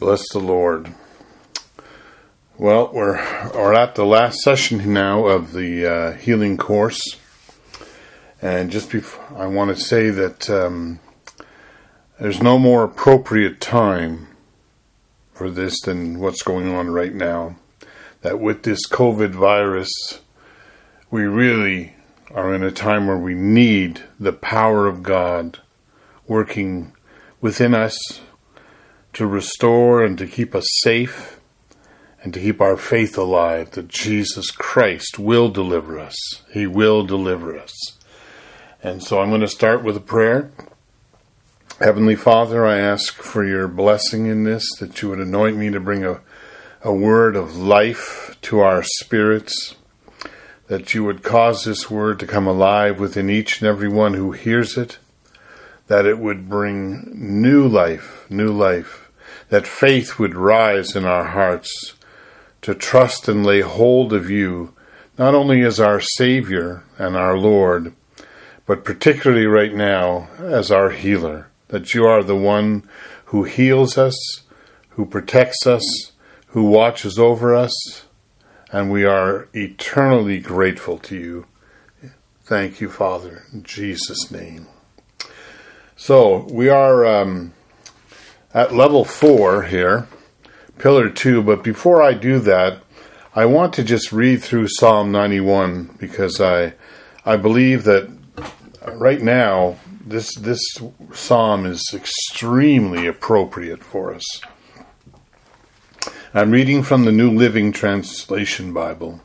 Bless the Lord. Well, we're at the last session now of the healing course. And just before, I want to say that there's no more appropriate time for this than what's going on right now. That with this COVID virus, we really are in a time where we need the power of God working within us to restore and to keep us safe and to keep our faith alive that Jesus Christ will deliver us. He will deliver us. And so I'm going to start with a prayer. Heavenly Father, I ask for your blessing in this, that you would anoint me to bring a word of life to our spirits, that you would cause this word to come alive within each and every one who hears it, that it would bring new life, that faith would rise in our hearts to trust and lay hold of you, not only as our Savior and our Lord, but particularly right now as our healer, that you are the one who heals us, who protects us, who watches over us, and we are eternally grateful to you. Thank you, Father, in Jesus' name. So, we are at level 4 here, Pillar 2, but before I do that, I want to just read through Psalm 91, because I believe that right now, this psalm is extremely appropriate for us. I'm reading from the New Living Translation Bible.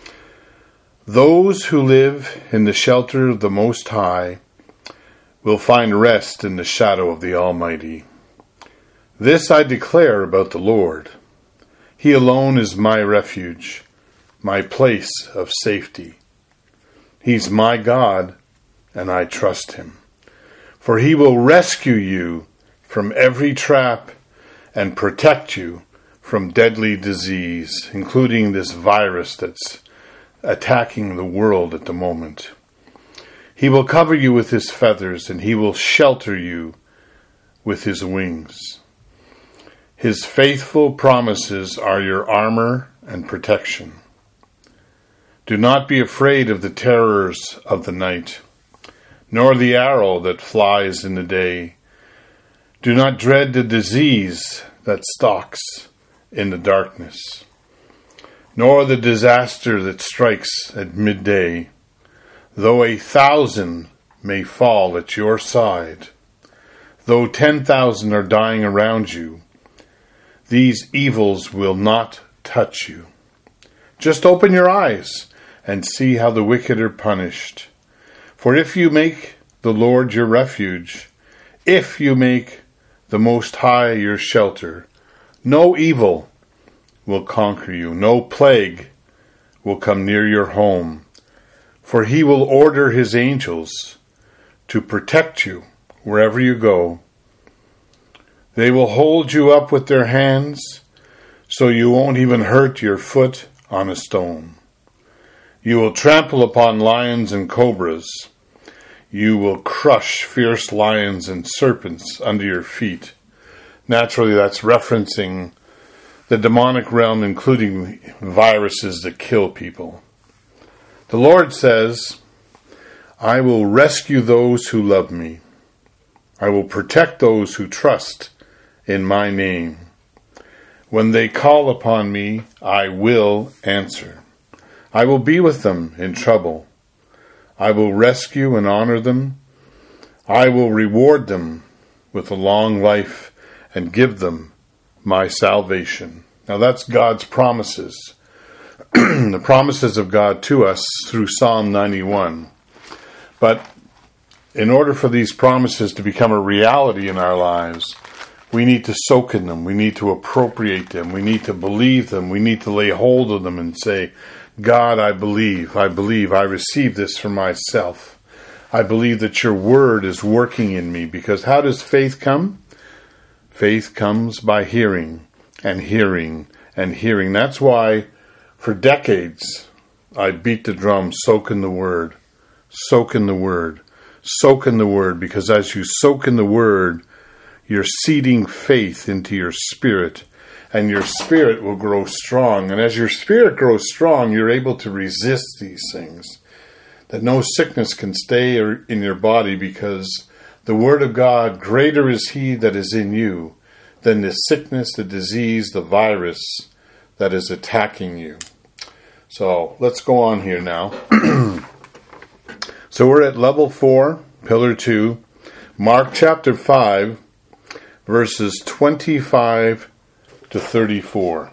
Those who live in the shelter of the Most High will find rest in the shadow of the Almighty. This I declare about the Lord. He alone is my refuge, my place of safety. He's my God, and I trust him. For he will rescue you from every trap and protect you from deadly disease, including this virus that's attacking the world at the moment. He will cover you with his feathers, and he will shelter you with his wings. His faithful promises are your armor and protection. Do not be afraid of the terrors of the night, nor the arrow that flies in the day. Do not dread the disease that stalks in the darkness, nor the disaster that strikes at midday. Though 1,000 may fall at your side, though 10,000 are dying around you, these evils will not touch you. Just open your eyes and see how the wicked are punished. For if you make the Lord your refuge, if you make the Most High your shelter, no evil will conquer you, no plague will come near your home. For he will order his angels to protect you wherever you go. They will hold you up with their hands so you won't even hurt your foot on a stone. You will trample upon lions and cobras. You will crush fierce lions and serpents under your feet. Naturally, that's referencing the demonic realm, including viruses that kill people. The Lord says, I will rescue those who love me. I will protect those who trust in my name. When they call upon me, I will answer. I will be with them in trouble. I will rescue and honor them. I will reward them with a long life and give them my salvation. Now that's God's promises. The promises of God to us through Psalm 91. But in order for these promises to become a reality in our lives, we need to soak in them. We need to appropriate them. We need to believe them. We need to lay hold of them and say, God, I believe, I receive this for myself. I believe that your word is working in me. Because how does faith come? Faith comes by hearing and hearing and hearing. That's why for decades I beat the drum, soak in the word, soak in the word, soak in the word. Because as you soak in the word, You're seeding faith into your spirit, and your spirit will grow strong. And as your spirit grows strong, you're able to resist these things. That no sickness can stay in your body, because the Word of God, greater is He that is in you than the sickness, the disease, the virus that is attacking you. So let's go on here now. So we're at level 4, pillar 2, Mark chapter 5, verses 25 to 34.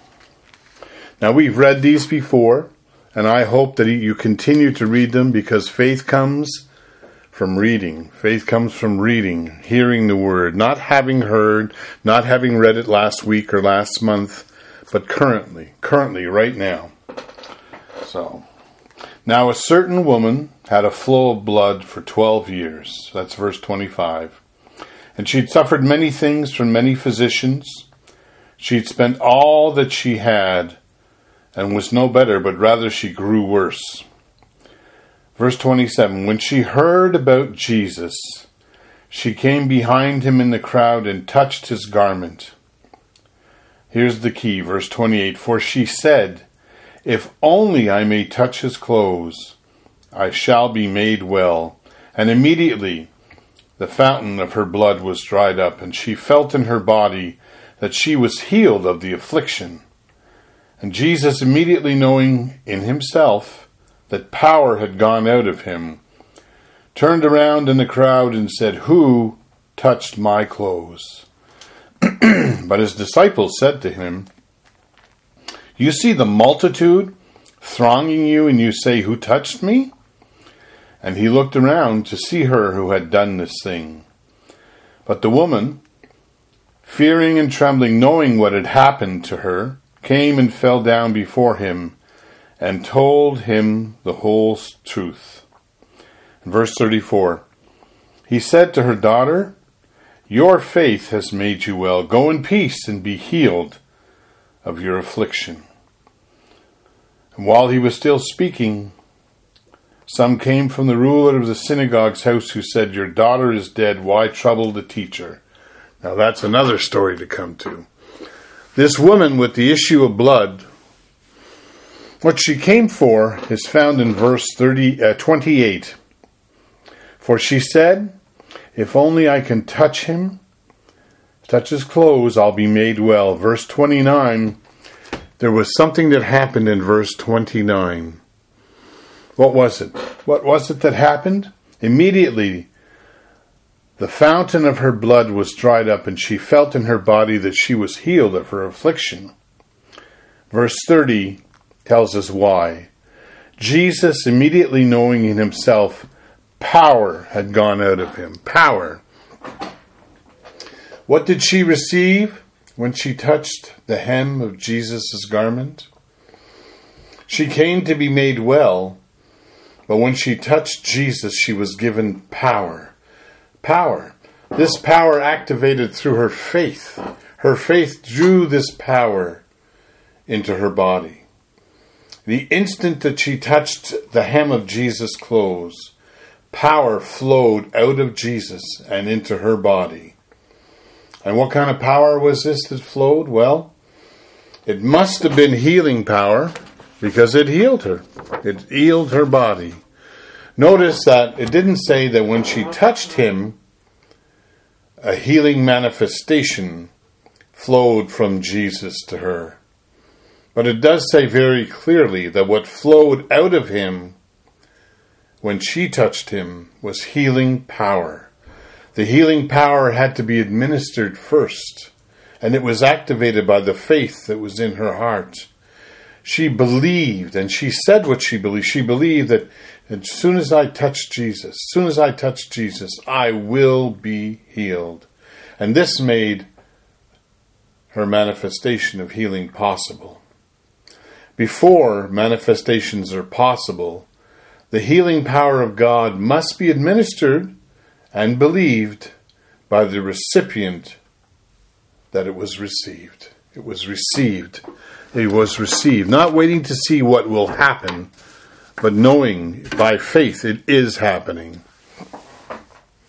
Now we've read these before, and I hope that you continue to read them, because faith comes from reading. Faith comes from reading, hearing the Word, not having heard, not having read it last week or last month, but currently, right now. So, now a certain woman had a flow of blood for 12 years. That's verse 25. And she'd suffered many things from many physicians. She'd spent all that she had and was no better, but rather she grew worse. Verse 27, when she heard about Jesus, she came behind him in the crowd and touched his garment. Here's the key, verse 28, for she said, if only I may touch his clothes, I shall be made well. And immediately the fountain of her blood was dried up, and she felt in her body that she was healed of the affliction. And Jesus, immediately knowing in himself that power had gone out of him, turned around in the crowd and said, who touched my clothes? But his disciples said to him, you see the multitude thronging you, and you say, who touched me? And he looked around to see her who had done this thing. But the woman, fearing and trembling, knowing what had happened to her, came and fell down before him and told him the whole truth. In verse 34, he said to her, daughter, your faith has made you well. Go in peace and be healed of your affliction. And while he was still speaking, some came from the ruler of the synagogue's house who said, your daughter is dead. Why trouble the teacher? Now that's another story to come to. This woman with the issue of blood, what she came for is found in verse 28. For she said, if only I can touch him, touch his clothes, I'll be made well. Verse 29, there was something that happened in verse 29. What was it? What was it that happened? Immediately, the fountain of her blood was dried up, and she felt in her body that she was healed of her affliction. Verse 30 tells us why. Jesus, immediately knowing in himself, power had gone out of him. Power. What did she receive when she touched the hem of Jesus' garment? She came to be made well, but when she touched Jesus, she was given power. Power. This power activated through her faith. Her faith drew this power into her body. The instant that she touched the hem of Jesus' clothes, power flowed out of Jesus and into her body. And what kind of power was this that flowed? Well, it must have been healing power, because it healed her. It healed her body. Notice that it didn't say that when she touched him, a healing manifestation flowed from Jesus to her. But it does say very clearly that what flowed out of him when she touched him was healing power. The healing power had to be administered first, and it was activated by the faith that was in her heart. She believed, and she said what she believed. She believed that as soon as I touch Jesus, I will be healed. And this made her manifestation of healing possible. Before manifestations are possible, the healing power of God must be administered and believed by the recipient that it was received. It was received. It was received. Not waiting to see what will happen, but knowing by faith it is happening.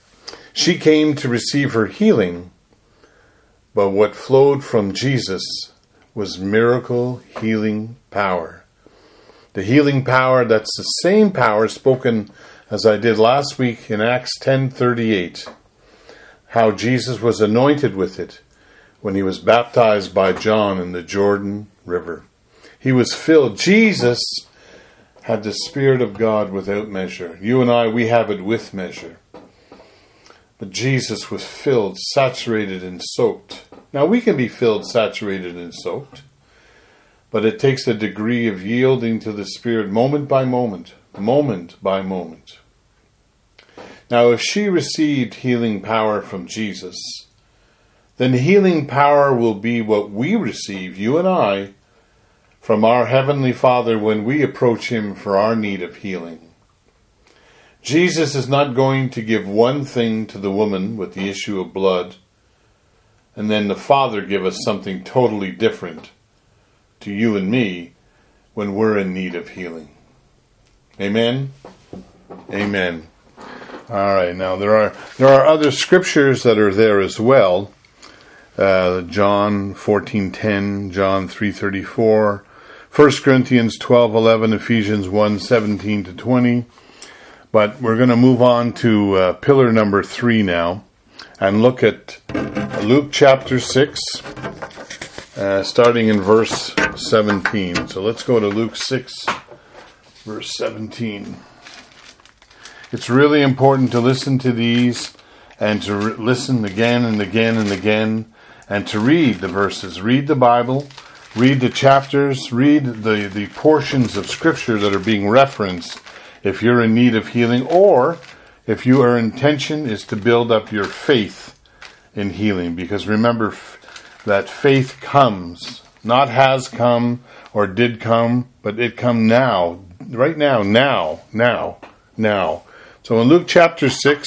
She came to receive her healing, but what flowed from Jesus was miracle healing power. The healing power, that's the same power spoken as I did last week in Acts 10:38. How Jesus was anointed with it when he was baptized by John in the Jordan River. He was filled. Jesus had the Spirit of God without measure. You and I, we have it with measure. But Jesus was filled, saturated, and soaked. Now we can be filled, saturated, and soaked. But it takes a degree of yielding to the Spirit moment by moment, moment by moment. Now if she received healing power from Jesus, then healing power will be what we receive, you and I, from our Heavenly Father when we approach Him for our need of healing. Jesus is not going to give one thing to the woman with the issue of blood, and then the Father give us something totally different to you and me when we're in need of healing. Amen? Amen. All right, now there are other scriptures that are there as well. John 14:10, John 3:34, 1 Corinthians 12:11, Ephesians 1:17-20. But we're going to move on to pillar number 3 now and look at Luke chapter 6, starting in verse 17. So let's go to Luke 6, verse 17. It's really important to listen to these and to listen again and again and again and to read the verses. Read the Bible, read the chapters, read the portions of Scripture that are being referenced if you're in need of healing, or if your intention is to build up your faith in healing. Because remember that faith comes, not has come or did come, but it come now, right now, now. So in Luke chapter 6,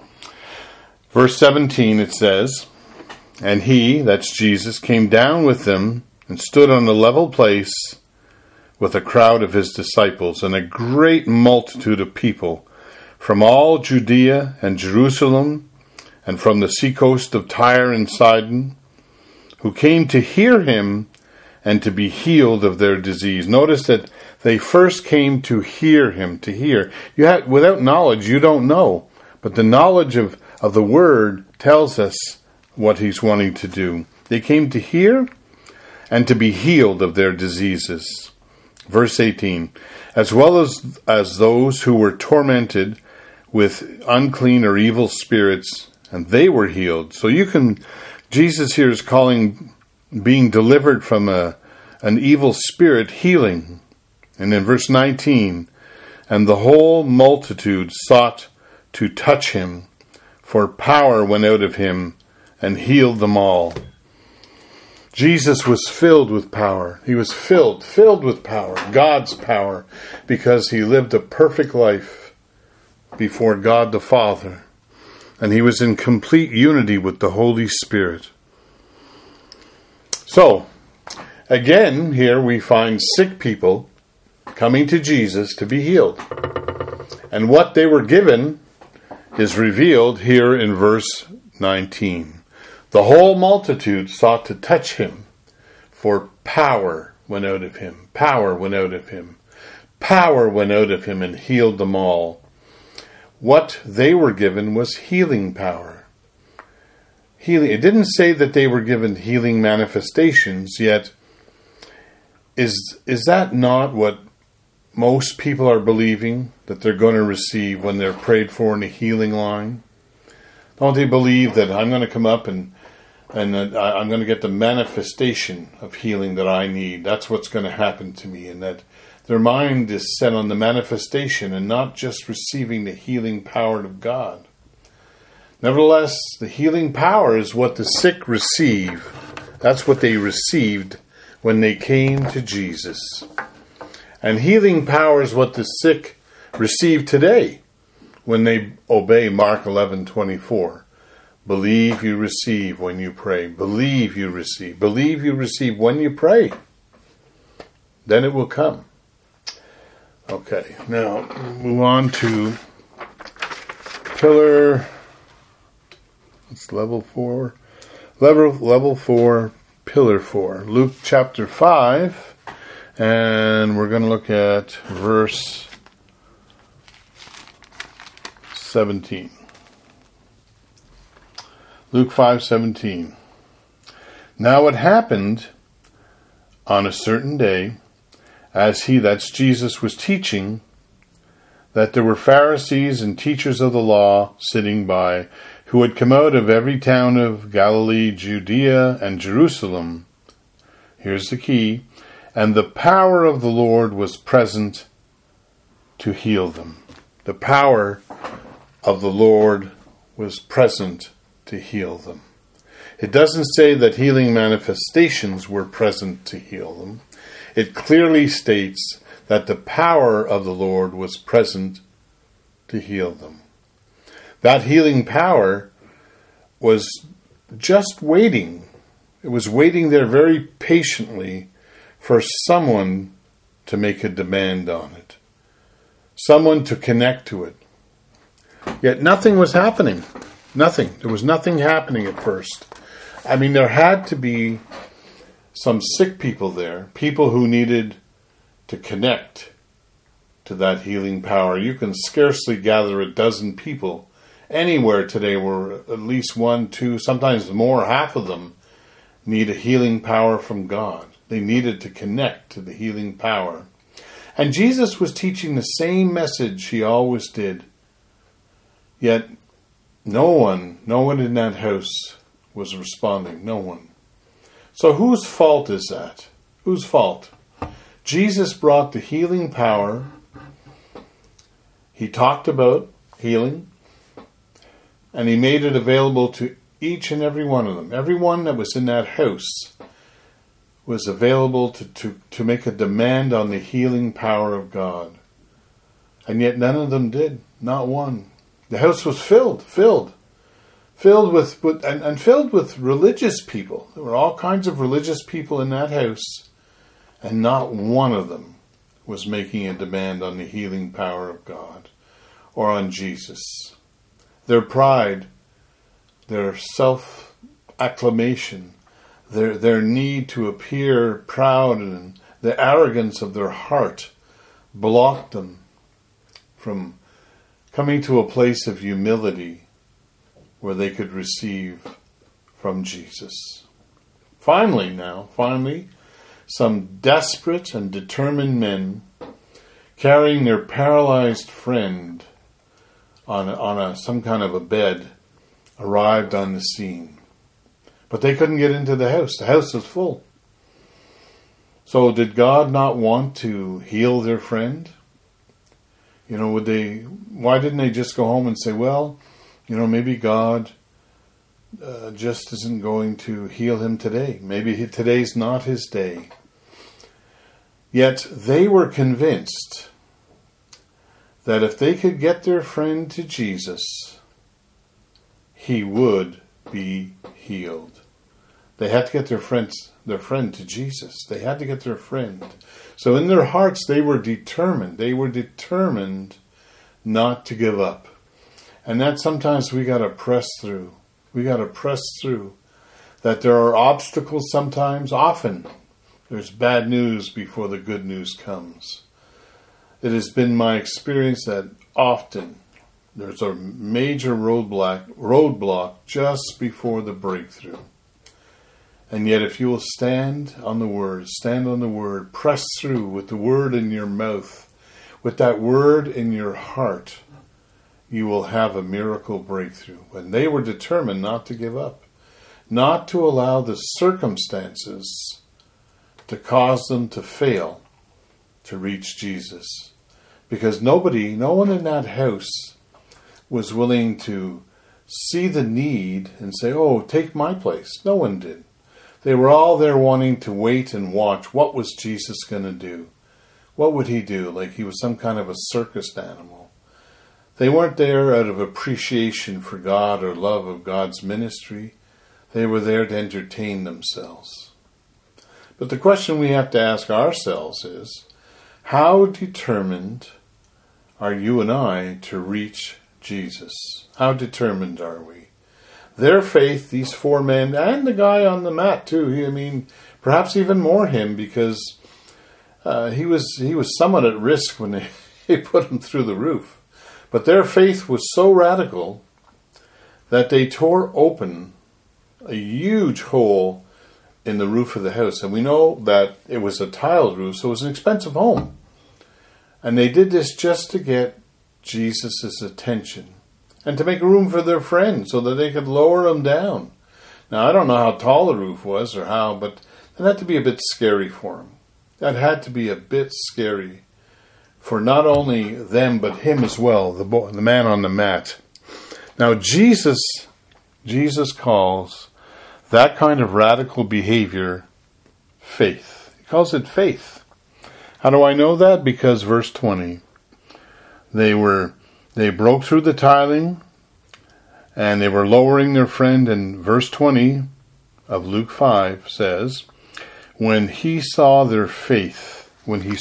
verse 17, it says, "And he," that's Jesus, "came down with them and stood on a level place with a crowd of his disciples and a great multitude of people from all Judea and Jerusalem and from the seacoast of Tyre and Sidon, who came to hear him and to be healed of their disease." Notice that they first came to hear him, to hear. Without knowledge, you don't know. But the knowledge of the word tells us what he's wanting to do. They came to hear and to be healed of their diseases. Verse 18, "As well as those who were tormented with unclean or evil spirits, and they were healed." So Jesus here is calling being delivered from an evil spirit healing. And in verse 19, "And the whole multitude sought to touch him, for power went out of him and healed them all." Jesus was filled with power. He was filled with power, God's power, because he lived a perfect life before God the Father. And he was in complete unity with the Holy Spirit. So, again, here we find sick people coming to Jesus to be healed. And what they were given is revealed here in verse 19. "The whole multitude sought to touch him, for power went out of him." Power went out of him. Power went out of him and healed them all. What they were given was healing power. Healing. It didn't say that they were given healing manifestations, yet is that not what most people are believing that they're going to receive when they're prayed for in a healing line? Don't they believe that I'm going to come up and I'm going to get the manifestation of healing that I need? That's what's going to happen to me. And that their mind is set on the manifestation and not just receiving the healing power of God. Nevertheless, the healing power is what the sick receive. That's what they received when they came to Jesus. And healing power is what the sick receive today when they obey Mark 11:24. Believe you receive when you pray. Believe you receive. Believe you receive when you pray. Then it will come. Okay, now move on to pillar It's level 4. Level 4, pillar 4. Luke chapter 5. And we're going to look at verse 17. Luke 5:17. Now it happened on a certain day, as that's Jesus, was teaching, that there were Pharisees and teachers of the law sitting by, who had come out of every town of Galilee, Judea, and Jerusalem. Here's the key. And the power of the Lord was present to heal them. The power of the Lord was present to heal them. It doesn't say that healing manifestations were present to heal them. It clearly states that the power of the Lord was present to heal them. That healing power was just waiting. It was waiting there very patiently for someone to make a demand on it. Someone to connect to it. Yet nothing was happening. Nothing. There was nothing happening at first. I mean, there had to be some sick people there, people who needed to connect to that healing power. You can scarcely gather a dozen people anywhere today where at least 1, 2, sometimes more, half of them need a healing power from God. They needed to connect to the healing power. And Jesus was teaching the same message he always did. Yet no one in that house was responding. No one. So whose fault is that? Whose fault? Jesus brought the healing power. He talked about healing. And he made it available to each and every one of them. Everyone that was in that house was available to make a demand on the healing power of God. And yet none of them did. Not one. The house was filled with religious people. There were all kinds of religious people in that house, and not one of them was making a demand on the healing power of God or on Jesus. Their pride, their self-acclamation, their need to appear proud, and the arrogance of their heart blocked them from coming to a place of humility where they could receive from Jesus. Finally, some desperate and determined men carrying their paralyzed friend on some kind of a bed arrived on the scene. But they couldn't get into the house. The house was full. So did God not want to heal their friend? Why didn't they just go home and say, well, maybe God just isn't going to heal him today. Maybe today's not his day. Yet they were convinced that if they could get their friend to Jesus, he would be healed. They had to get their friend to Jesus. They had to get their friend. So in their hearts, they were determined. They were determined not to give up. And that sometimes we got to press through. We got to press through. That there are obstacles sometimes. Often, there's bad news before the good news comes. It has been my experience that often there's a major roadblock just before the breakthrough. And yet if you will stand on the Word, press through with the Word in your mouth, with that Word in your heart, you will have a miracle breakthrough. And they were determined not to give up, not to allow the circumstances to cause them to fail to reach Jesus. Because no one in that house was willing to see the need and say, oh, take my place. No one did. They were all there wanting to wait and watch. What was Jesus going to do? What would he do? Like he was some kind of a circus animal. They weren't there out of appreciation for God or love of God's ministry. They were there to entertain themselves. But the question we have to ask ourselves is, how determined are you and I to reach Jesus? How determined are we? Their faith, these 4 men, and the guy on the mat too, perhaps even more him, because he was somewhat at risk when they put him through the roof. But their faith was so radical that they tore open a huge hole in the roof of the house. And we know that it was a tiled roof, so it was an expensive home. And they did this just to get Jesus' attention and to make room for their friend so that they could lower him down. Now, I don't know how tall the roof was or how, but it had to be a bit scary for him. That had to be a bit scary for not only them, but him as well, the man on the mat. Now, Jesus calls that kind of radical behavior faith. He calls it faith. How do I know that? Because verse 20, they broke through the tiling and they were lowering their friend, and verse 20 of Luke 5 says, when he saw their faith,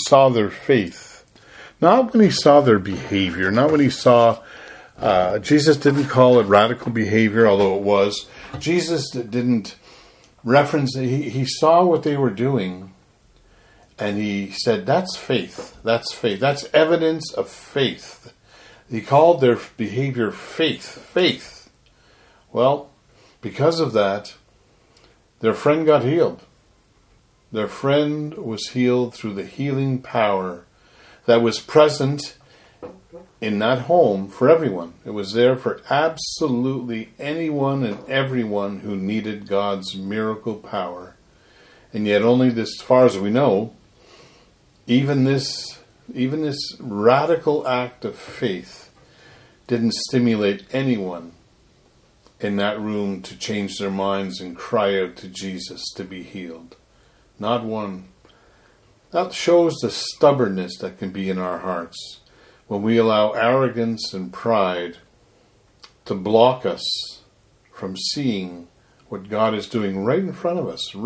not when he saw their behavior, not when he saw, Jesus didn't call it radical behavior, although it was. Jesus didn't reference, he saw what they were doing, and he said, that's faith, that's evidence of faith. He called their behavior faith. Well, because of that, their friend got healed. Their friend was healed through the healing power that was present in that home for everyone. It was there for absolutely anyone and everyone who needed God's miracle power. And yet only this, as far as we know, even this radical act of faith didn't stimulate anyone in that room to change their minds and cry out to Jesus to be healed. Not one. That shows the stubbornness that can be in our hearts when we allow arrogance and pride to block us from seeing what God is doing right in front of us.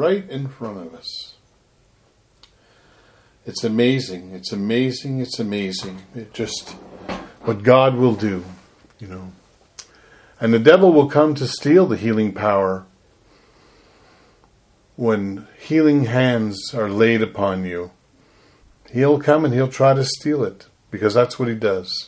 It's amazing. It just, what God will do, And the devil will come to steal the healing power when healing hands are laid upon you. He'll come and he'll try to steal it, because that's what he does.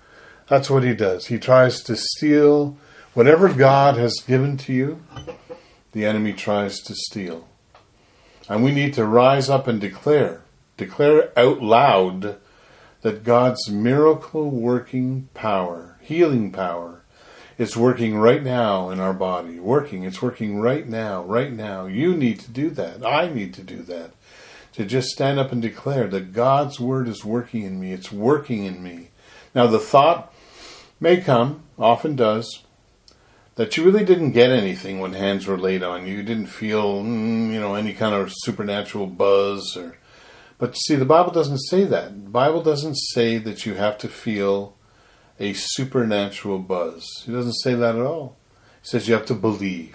He tries to steal whatever God has given to you. The enemy tries to steal. And we need to rise up and declare out loud that God's miracle working power, healing power, is working right now in our body. It's working right now. You need to do that. I need to do that. To just stand up and declare that God's word is working in me. It's working in me. Now the thought may come, often does, that you really didn't get anything when hands were laid on you. You didn't feel, any kind of supernatural buzz. But see, the Bible doesn't say that. The Bible doesn't say that you have to feel a supernatural buzz. He doesn't say that at all. He says you have to believe.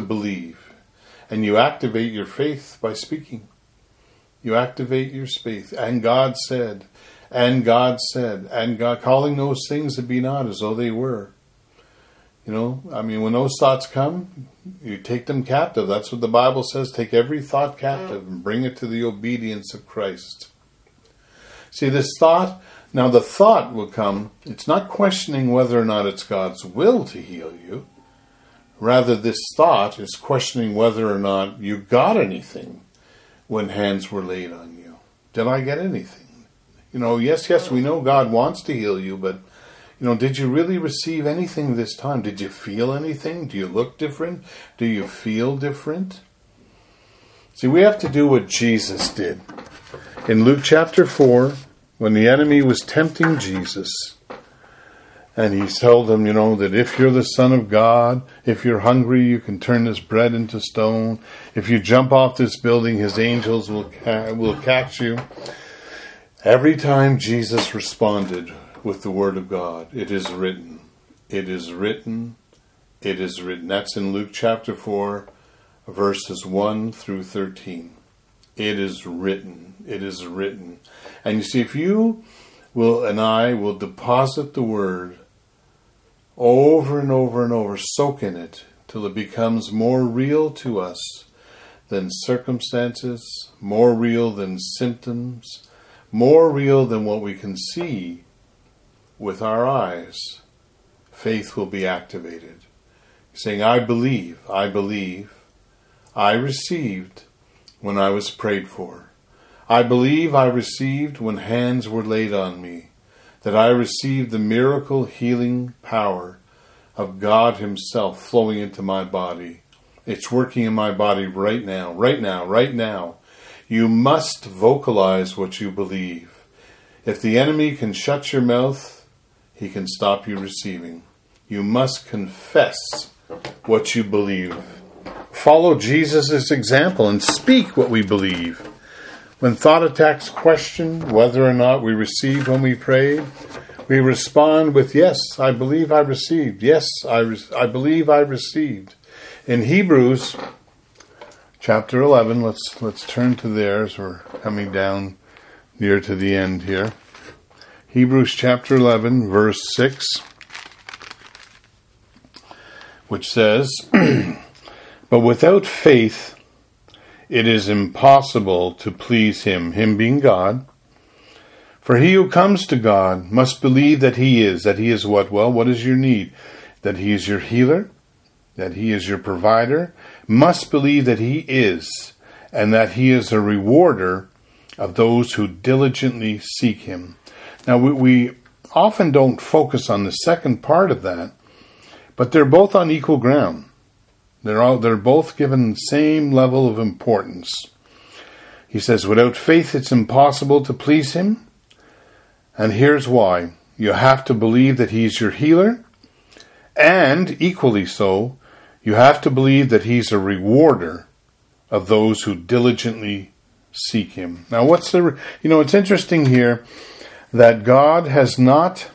And you activate your faith by speaking. You activate your faith. And God said, and God calling those things that be not as though they were. When those thoughts come, you take them captive. That's what the Bible says. Take every thought captive and bring it to the obedience of Christ. See, this thought, now the thought will come, it's not questioning whether or not it's God's will to heal you. Rather, this thought is questioning whether or not you got anything when hands were laid on you. Did I get anything? Yes, we know God wants to heal you, but, did you really receive anything this time? Did you feel anything? Do you look different? Do you feel different? See, we have to do what Jesus did. In Luke chapter 4, when the enemy was tempting Jesus, and he told him, that if you're the Son of God, if you're hungry, you can turn this bread into stone. If you jump off this building, his angels will catch you. Every time Jesus responded with the word of God, it is written. It is written. It is written. That's in Luke chapter 4, verses 1 through 13. It is written. It is written. And you see, if you will and I will deposit the word over and over and over, soak in it, till it becomes more real to us than circumstances, more real than symptoms, more real than what we can see with our eyes. Faith will be activated. Saying, I believe, I received when I was prayed for. I believe I received when hands were laid on me, that I received the miracle healing power of God Himself flowing into my body. It's working in my body right now, right now, right now. You must vocalize what you believe. If the enemy can shut your mouth, he can stop you receiving. You must confess what you believe. Follow Jesus' example and speak what we believe. When thought attacks question whether or not we received when we prayed, we respond with, yes, I believe I received. Yes, I believe I received. In Hebrews chapter 11, let's turn to there as we're coming down near to the end here. Hebrews chapter 11, verse 6, which says, but without faith it is impossible to please Him, Him being God. For he who comes to God must believe that He is what? Well, what is your need? That He is your healer, that He is your provider. Must believe that He is, and that He is a rewarder of those who diligently seek Him. Now, we often don't focus on the second part of that, but they're both on equal ground. They're both given the same level of importance. He says, without faith it's impossible to please Him. And here's why. You have to believe that He's your healer. And, equally so, you have to believe that He's a rewarder of those who diligently seek Him. Now, it's interesting here that God has not,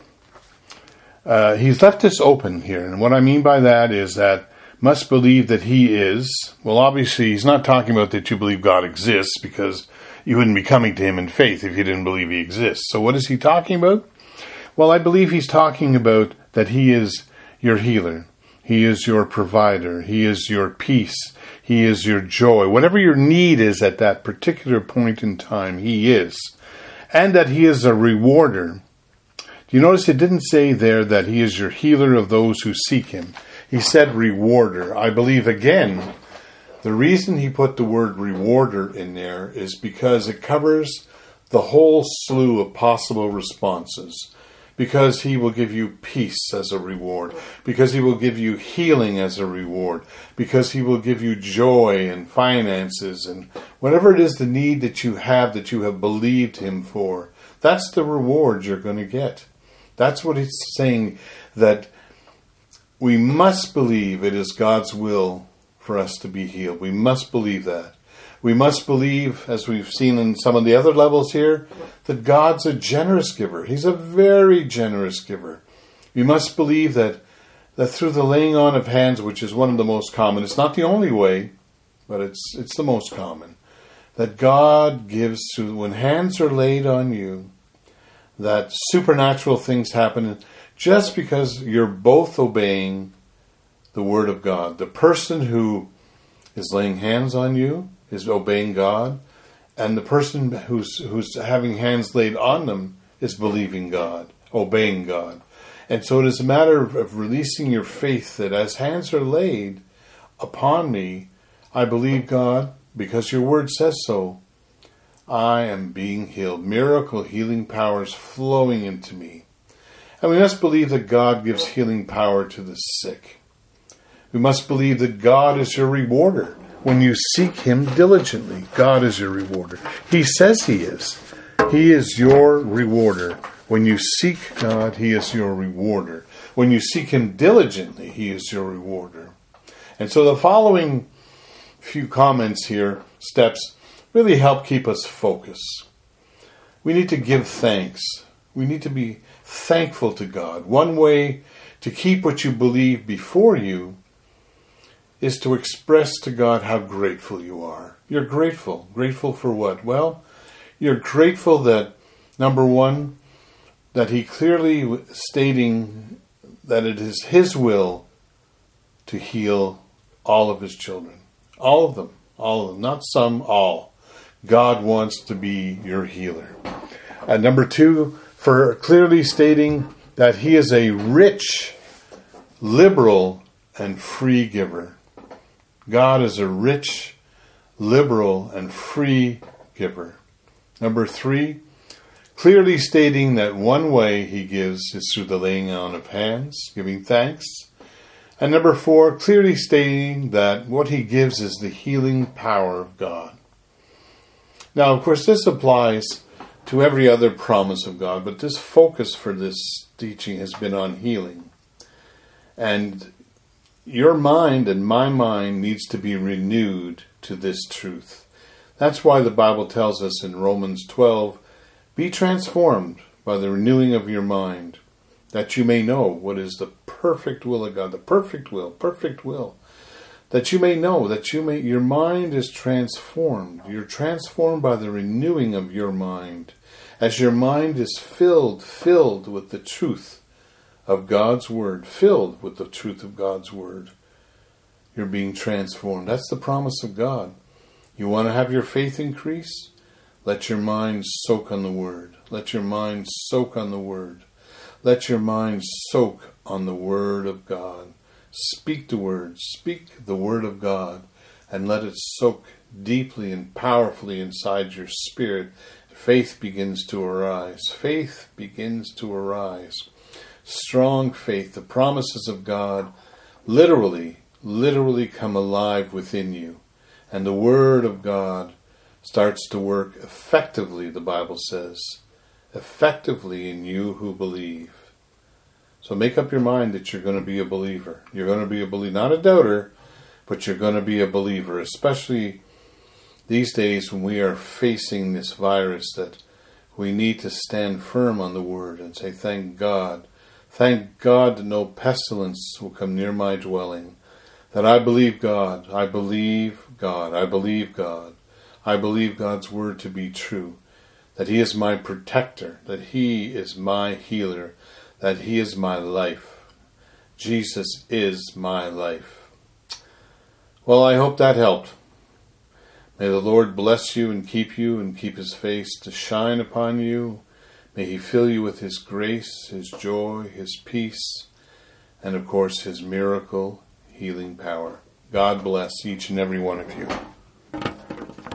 He's left this open here. And what I mean by that is that must believe that He is. Well, obviously, He's not talking about that you believe God exists, because you wouldn't be coming to Him in faith if you didn't believe He exists. So what is He talking about? Well, I believe He's talking about that He is your healer. He is your provider. He is your peace. He is your joy. Whatever your need is at that particular point in time, He is. And that He is a rewarder. Do you notice it didn't say there that He is your healer of those who seek Him? He said rewarder. I believe, again, the reason he put the word rewarder in there is because it covers the whole slew of possible responses. Because He will give you peace as a reward. Because He will give you healing as a reward. Because He will give you joy and finances and whatever it is the need that you have believed Him for. That's the reward you're going to get. That's what it's saying, that we must believe it is God's will for us to be healed. We must believe that. We must believe, as we've seen in some of the other levels here, that God's a generous giver. He's a very generous giver. We must believe that through the laying on of hands, which is one of the most common, it's not the only way, but it's the most common, that God gives through, when hands are laid on you, that supernatural things happen just because you're both obeying the Word of God. The person who is laying hands on you is obeying God, and the person who's having hands laid on them is believing God, obeying God. And so it is a matter of releasing your faith that as hands are laid upon me, I believe God, because your Word says so, I am being healed. Miracle healing powers flowing into me. And we must believe that God gives healing power to the sick. We must believe that God is your rewarder. When you seek Him diligently, God is your rewarder. He says He is. He is your rewarder. When you seek God, He is your rewarder. When you seek Him diligently, He is your rewarder. And so the following few comments here, steps, really help keep us focused. We need to give thanks. We need to be thankful to God. One way to keep what you believe before you is to express to God how grateful you are. You're grateful. Grateful for what? Well, you're grateful that, number one, that He clearly stating that it is His will to heal all of his children. All of them. All of them. Not some, all. God wants to be your healer. Number 2, for clearly stating that he is a rich, liberal, and free giver. God is a rich, liberal, and free giver. Number 3, clearly stating that one way he gives is through the laying on of hands, giving thanks. And number 4, clearly stating that what he gives is the healing power of God. Now, of course, this applies to every other promise of God, but this focus for this teaching has been on healing. And your mind and my mind needs to be renewed to this truth. That's why the Bible tells us in Romans 12, be transformed by the renewing of your mind, that you may know what is the perfect will of God, the perfect will. That you may know, your mind is transformed. You're transformed by the renewing of your mind. As your mind is filled with the truth of God's Word, filled with the truth of God's Word, you're being transformed. That's the promise of God. You want to have your faith increase? Let your mind soak on the Word. Let your mind soak on the Word. Let your mind soak on the Word of God. Speak the Word. Speak the Word of God. And let it soak deeply and powerfully inside your spirit. Faith begins to arise. Faith begins to arise. Strong faith. The promises of God literally come alive within you. And the Word of God starts to work effectively, the Bible says, effectively in you who believe. So make up your mind that you're going to be a believer. You're going to be a believer, not a doubter, but you're going to be a believer, especially these days when we are facing this virus, that we need to stand firm on the Word and say, thank God. Thank God that no pestilence will come near my dwelling. That I believe God. I believe God. I believe God. I believe God's Word to be true. That He is my protector. That He is my healer. That He is my life. Jesus is my life. Well, I hope that helped. May the Lord bless you and keep His face to shine upon you. May He fill you with His grace, His joy, His peace, and of course His miracle healing power. God bless each and every one of you.